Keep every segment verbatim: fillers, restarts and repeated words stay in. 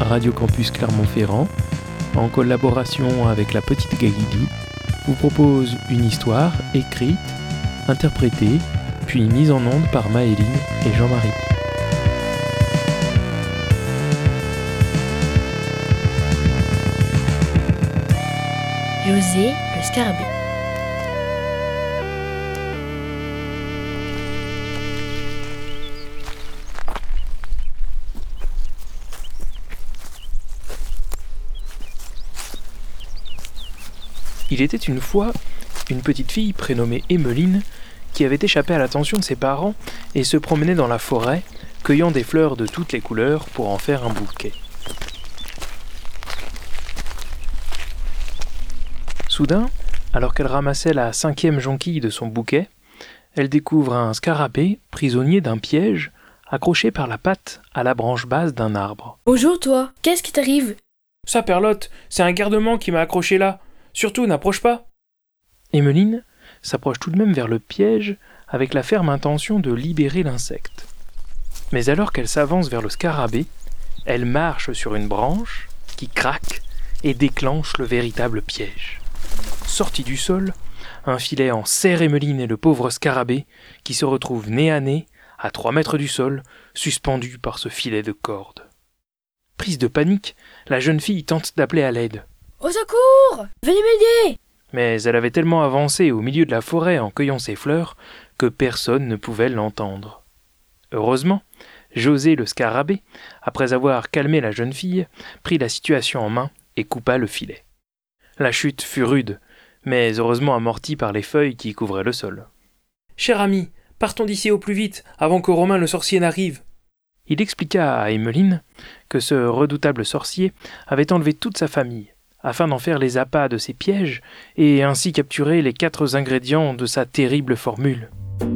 Radio Campus Clermont-Ferrand, en collaboration avec la Petite Guéguidou, vous propose une histoire écrite, interprétée, puis mise en onde par Maëline et Jean-Marie. José le Scarabée. Il était une fois une petite fille prénommée Emmeline qui avait échappé à l'attention de ses parents et se promenait dans la forêt, cueillant des fleurs de toutes les couleurs pour en faire un bouquet. Soudain, alors qu'elle ramassait la cinquième jonquille de son bouquet, elle découvre un scarabée prisonnier d'un piège accroché par la patte à la branche basse d'un arbre. « Bonjour toi, qu'est-ce qui t'arrive ?»« Saperlotte, c'est un gardement qui m'a accroché là. Surtout, n'approche pas !» Emmeline s'approche tout de même vers le piège avec la ferme intention de libérer l'insecte. Mais alors qu'elle s'avance vers le scarabée, elle marche sur une branche qui craque et déclenche le véritable piège. Sorti du sol, un filet enserre Emmeline et le pauvre scarabée qui se retrouve nez à nez, à trois mètres du sol, suspendu par ce filet de corde. Prise de panique, la jeune fille tente d'appeler à l'aide. « Au secours! Venez m'aider !» Mais elle avait tellement avancé au milieu de la forêt en cueillant ses fleurs que personne ne pouvait l'entendre. Heureusement, José le Scarabée, après avoir calmé la jeune fille, prit la situation en main et coupa le filet. La chute fut rude, mais heureusement amortie par les feuilles qui couvraient le sol. « Cher ami, partons d'ici au plus vite, avant que Romain le sorcier n'arrive. » Il expliqua à Emmeline que ce redoutable sorcier avait enlevé toute sa famille, afin d'en faire les appâts de ses pièges et ainsi capturer les quatre ingrédients de sa terrible formule.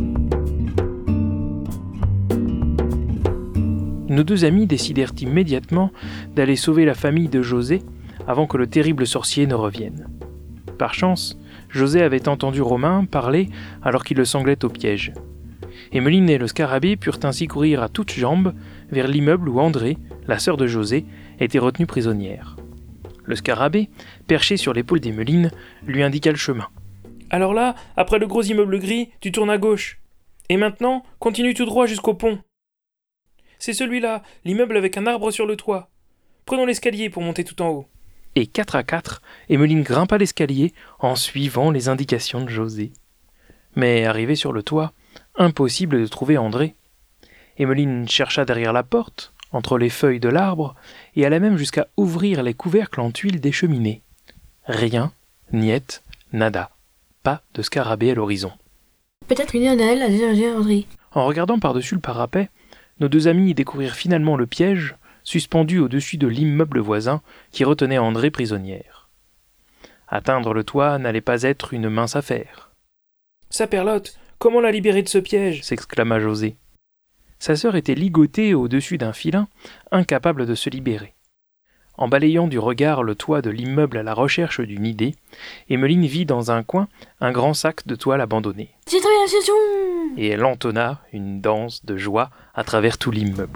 Nos deux amis décidèrent immédiatement d'aller sauver la famille de José avant que le terrible sorcier ne revienne. Par chance, José avait entendu Romain parler alors qu'il le sanglait au piège. Emmeline et le scarabée purent ainsi courir à toutes jambes vers l'immeuble où André, la sœur de José, était retenue prisonnière. Le scarabée, perché sur l'épaule d'Emmeline, lui indiqua le chemin. « Alors là, après le gros immeuble gris, tu tournes à gauche. Et maintenant, continue tout droit jusqu'au pont. C'est celui-là, l'immeuble avec un arbre sur le toit. Prenons l'escalier pour monter tout en haut. » Et quatre à quatre, Emmeline grimpa l'escalier en suivant les indications de José. Mais arrivée sur le toit, impossible de trouver André. Emmeline chercha derrière la porte, entre les feuilles de l'arbre, et alla même jusqu'à ouvrir les couvercles en tuiles des cheminées. Rien, niet, nada. Pas de scarabée à l'horizon. Peut-être une Annelle a dérangé André. En regardant par-dessus le parapet, nos deux amis découvrirent finalement le piège, suspendu au-dessus de l'immeuble voisin qui retenait André prisonnière. Atteindre le toit n'allait pas être une mince affaire. « Saperlotte, comment la libérer de ce piège ?» s'exclama José. Sa sœur était ligotée au-dessus d'un filin, incapable de se libérer. En balayant du regard le toit de l'immeuble à la recherche d'une idée, Emmeline vit dans un coin un grand sac de toile abandonné. « J'ai trouvé la solution !» Et elle entonna une danse de joie à travers tout l'immeuble.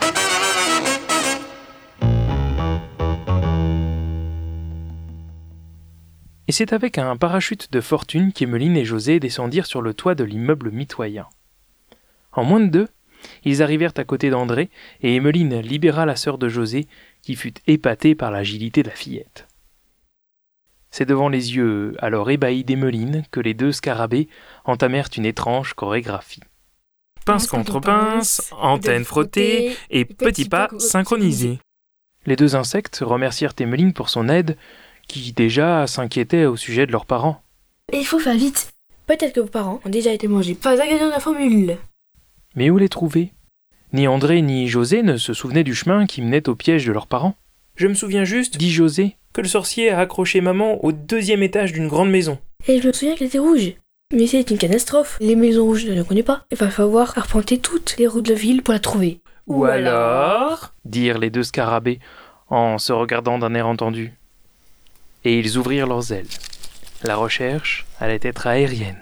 Et c'est avec un parachute de fortune qu'Emmeline et José descendirent sur le toit de l'immeuble mitoyen. En moins de deux, ils arrivèrent à côté d'André, et Emmeline libéra la sœur de José, qui fut épatée par l'agilité de la fillette. C'est devant les yeux alors ébahis d'Emmeline que les deux scarabées entamèrent une étrange chorégraphie. Pince contre pince, antenne frottée et petits pas synchronisés. Les deux insectes remercièrent Emmeline pour son aide, qui déjà s'inquiétait au sujet de leurs parents. « Il faut faire vite. Peut-être que vos parents ont déjà été mangés par les ingrédients de la formule. » Mais où les trouver ? Ni André ni José ne se souvenaient du chemin qui menait au piège de leurs parents. « Je me souviens juste, dit José, que le sorcier a accroché maman au deuxième étage d'une grande maison. » Et je me souviens qu'elle était rouge. Mais c'est une catastrophe. Les maisons rouges, je ne connais pas. Il va falloir arpenter toutes les routes de la ville pour la trouver. Ou alors, dirent les deux scarabées en se regardant d'un air entendu. Et ils ouvrirent leurs ailes. La recherche allait être aérienne.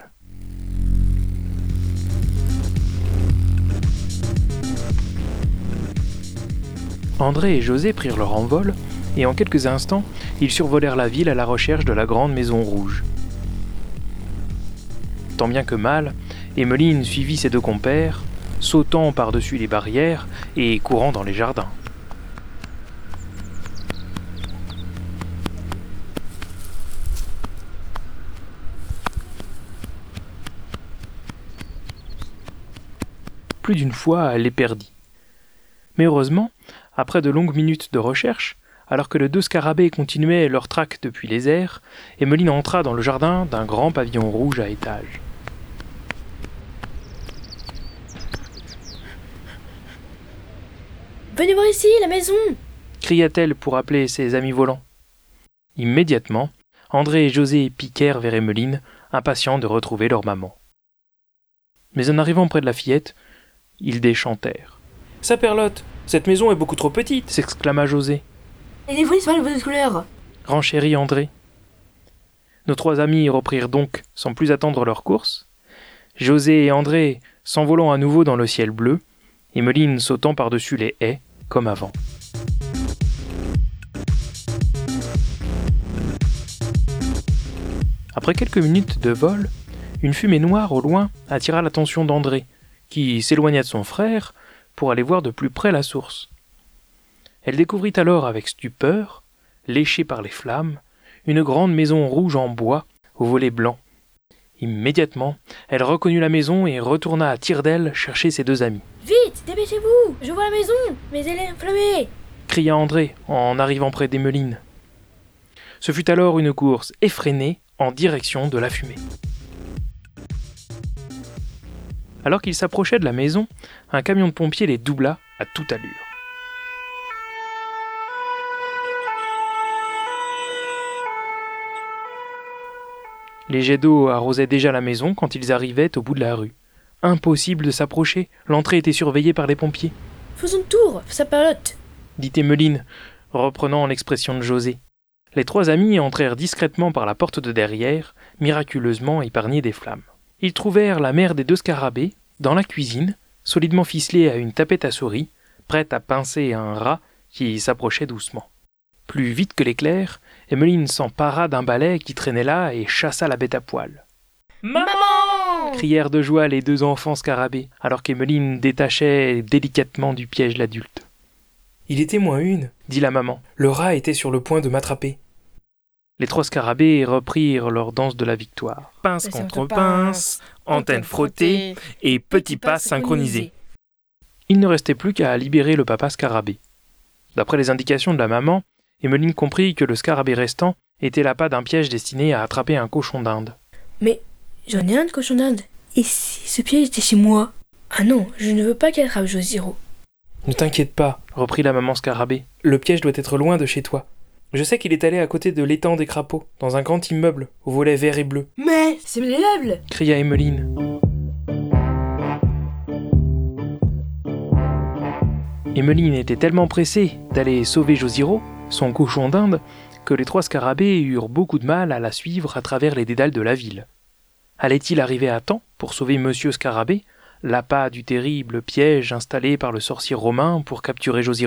André et José prirent leur envol, et en quelques instants, ils survolèrent la ville à la recherche de la grande maison rouge. Tant bien que mal, Emmeline suivit ses deux compères, sautant par-dessus les barrières et courant dans les jardins. Plus d'une fois, elle les perdit. Mais heureusement, après de longues minutes de recherche, alors que les deux scarabées continuaient leur traque depuis les airs, Emmeline entra dans le jardin d'un grand pavillon rouge à étages. « Venez voir ici, la maison !» cria-t-elle pour appeler ses amis volants. Immédiatement, André et José piquèrent vers Emmeline, impatients de retrouver leur maman. Mais en arrivant près de la fillette, ils déchantèrent. « Saperlotte, cette maison est beaucoup trop petite !» s'exclama José. « Et les volets sont pas de couleur !» renchérit André. Nos trois amis reprirent donc, sans plus attendre leur course. José et André s'envolant à nouveau dans le ciel bleu, Emmeline sautant par-dessus les haies, comme avant. Après quelques minutes de vol, une fumée noire au loin attira l'attention d'André, qui s'éloigna de son frère pour aller voir de plus près la source. Elle découvrit alors avec stupeur, léchée par les flammes, une grande maison rouge en bois aux volets blancs. Immédiatement, elle reconnut la maison et retourna à tire d'aile chercher ses deux amis. « Vite, dépêchez-vous, je vois la maison, mais elle est enflammée !» cria André en arrivant près d'Emmeline. Ce fut alors une course effrénée en direction de la fumée. Alors qu'ils s'approchaient de la maison, un camion de pompiers les doubla à toute allure. Les jets d'eau arrosaient déjà la maison quand ils arrivaient au bout de la rue. Impossible de s'approcher, l'entrée était surveillée par les pompiers. « Faisons le tour, Saperlotte !» dit Emmeline, reprenant l'expression de José. Les trois amis entrèrent discrètement par la porte de derrière, miraculeusement épargnés des flammes. Ils trouvèrent la mère des deux scarabées, dans la cuisine, solidement ficelée à une tapette à souris, prête à pincer un rat qui s'approchait doucement. Plus vite que l'éclair, Emmeline s'empara d'un balai qui traînait là et chassa la bête à poil. « Maman !» crièrent de joie les deux enfants scarabées, alors qu'Emmeline détachait délicatement du piège l'adulte. « Il était moins une, » dit la maman. « Le rat était sur le point de m'attraper. » Les trois scarabées reprirent leur danse de la victoire. Pince contre pince, antenne frottée et petits pas synchronisés. Il ne restait plus qu'à libérer le papa scarabée. D'après les indications de la maman, Emmeline comprit que le scarabée restant était l'appât d'un piège destiné à attraper un cochon d'Inde. « Mais j'en ai un de cochon d'Inde. Et si ce piège était chez moi ? Ah non, je ne veux pas qu'elle attrape Josiro. »« Ne t'inquiète pas, reprit la maman scarabée. Le piège doit être loin de chez toi. Je sais qu'il est allé à côté de l'étang des crapauds, dans un grand immeuble, aux volets verts et bleus. »« Mais c'est l'élève !» cria Emmeline. Emmeline était tellement pressée d'aller sauver Josiro, son cochon d'Inde, que les trois scarabées eurent beaucoup de mal à la suivre à travers les dédales de la ville. Allait-il arriver à temps pour sauver Monsieur Scarabée, l'appât du terrible piège installé par le sorcier romain pour capturer Josiro ?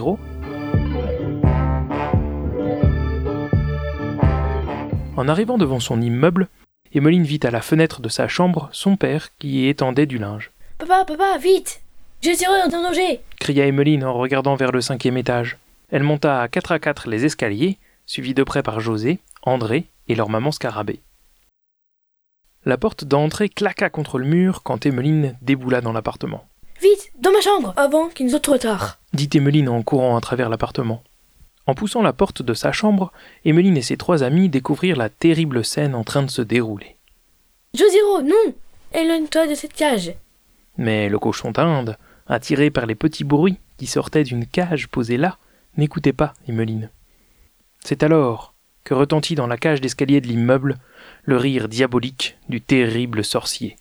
En arrivant devant son immeuble, Emmeline vit à la fenêtre de sa chambre son père qui y étendait du linge. « Papa, papa, vite ! Josiro est en danger !» cria Emmeline en regardant vers le cinquième étage. Elle monta à quatre à quatre les escaliers, suivie de près par José, André et leur maman scarabée. La porte d'entrée claqua contre le mur quand Emmeline déboula dans l'appartement. « Vite, dans ma chambre, avant qu'il ne soit trop tard !» dit Emmeline en courant à travers l'appartement. En poussant la porte de sa chambre, Emmeline et ses trois amis découvrirent la terrible scène en train de se dérouler. « Josiro, non ! Éloigne-toi de cette cage !» Mais le cochon d'Inde, attiré par les petits bruits qui sortaient d'une cage posée là, n'écoutait pas Emmeline. C'est alors que retentit dans la cage d'escalier de l'immeuble le rire diabolique du terrible sorcier.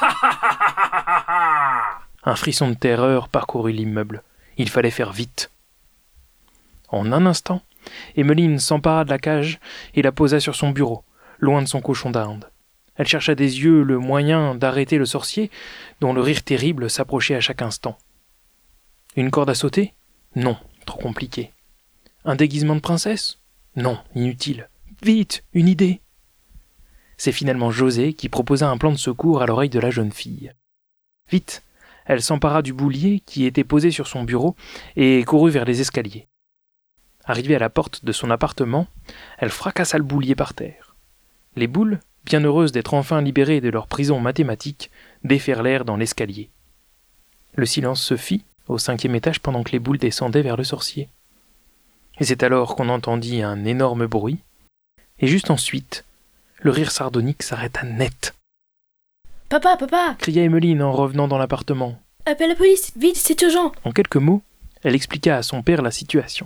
Un frisson de terreur parcourut l'immeuble. Il fallait faire vite. En un instant, Emmeline s'empara de la cage et la posa sur son bureau, loin de son cochon d'Inde. Elle chercha des yeux le moyen d'arrêter le sorcier, dont le rire terrible s'approchait à chaque instant. Une corde à sauter ? Non, trop compliqué. Un déguisement de princesse? Non, inutile. Vite, une idée! C'est finalement José qui proposa un plan de secours à l'oreille de la jeune fille. Vite, elle s'empara du boulier qui était posé sur son bureau et courut vers les escaliers. Arrivée à la porte de son appartement, elle fracassa le boulier par terre. Les boules, bien heureuses d'être enfin libérées de leur prison mathématique, déferlèrent dans l'escalier. Le silence se fit au cinquième étage pendant que les boules descendaient vers le sorcier. Et c'est alors qu'on entendit un énorme bruit, et juste ensuite, le rire sardonique s'arrêta net. « Papa, papa !» cria Emmeline en revenant dans l'appartement. « Appelle la police, vite, c'est urgent !» En quelques mots, elle expliqua à son père la situation.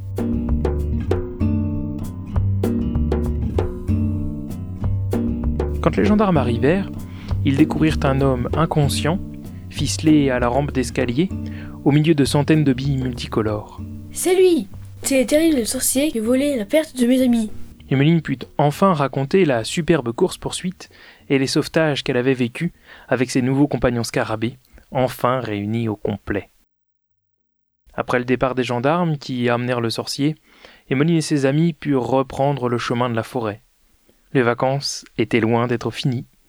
Quand les gendarmes arrivèrent, ils découvrirent un homme inconscient, ficelé à la rampe d'escalier, au milieu de centaines de billes multicolores. « C'est lui! C'est le terrible sorcier qui a volé la perte de mes amis !» Emmeline put enfin raconter la superbe course-poursuite et les sauvetages qu'elle avait vécus avec ses nouveaux compagnons scarabées, enfin réunis au complet. Après le départ des gendarmes qui amenèrent le sorcier, Emmeline et ses amis purent reprendre le chemin de la forêt. Les vacances étaient loin d'être finies.